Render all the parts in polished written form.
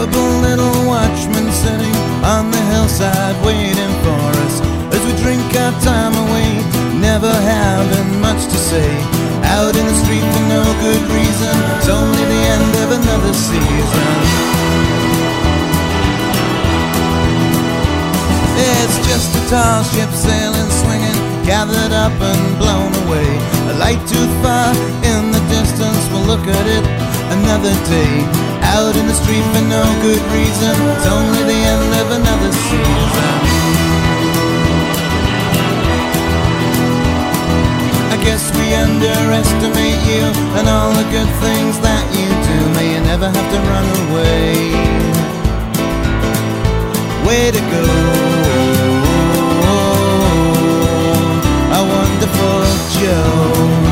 lovable little watchman sitting on the hillside waiting for us as we drink our time away, never having much to say. Out in the street for no good reason, it's only the end of another season. It's just a tall ship sailing, swinging, gathered up and blown away. A light too far in the distance, we'll look at it another day. Out in the street for no good reason, it's only the end of another season. I guess we underestimate you and all the good things that you do. May you never have to run away. Way to go, a wonderful Joe.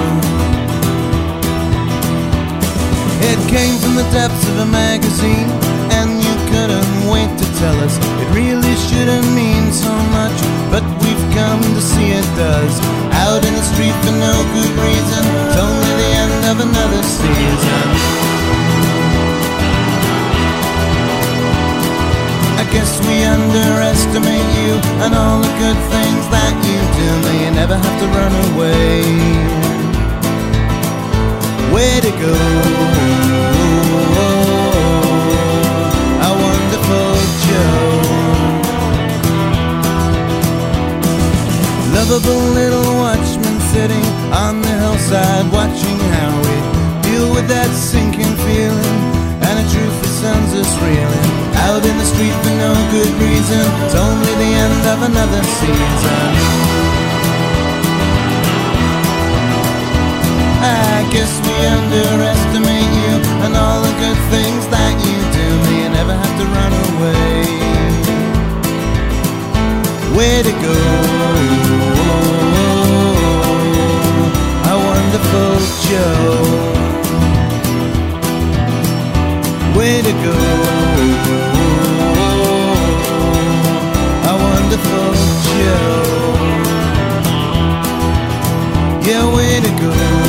It came from the depths of a magazine, and you couldn't wait to tell us. It really shouldn't mean so much, but we've come to see it does. Out in the street for no good reason, it's only the end of another season. I guess we underestimate you and all the good things that you do. May you never have to run away. Way to go, a wonderful Joe. Lovable little watchman sitting on the hillside, watching how we deal with that sinking feeling, and the truth that sends us reeling. Out in the street for no good reason, it's only the end of another season. I guess we underestimate you and all the good things that you do. May you never have to run away. Way to go, a wonderful Joe. Way to go, a wonderful Joe. Yeah, way to go.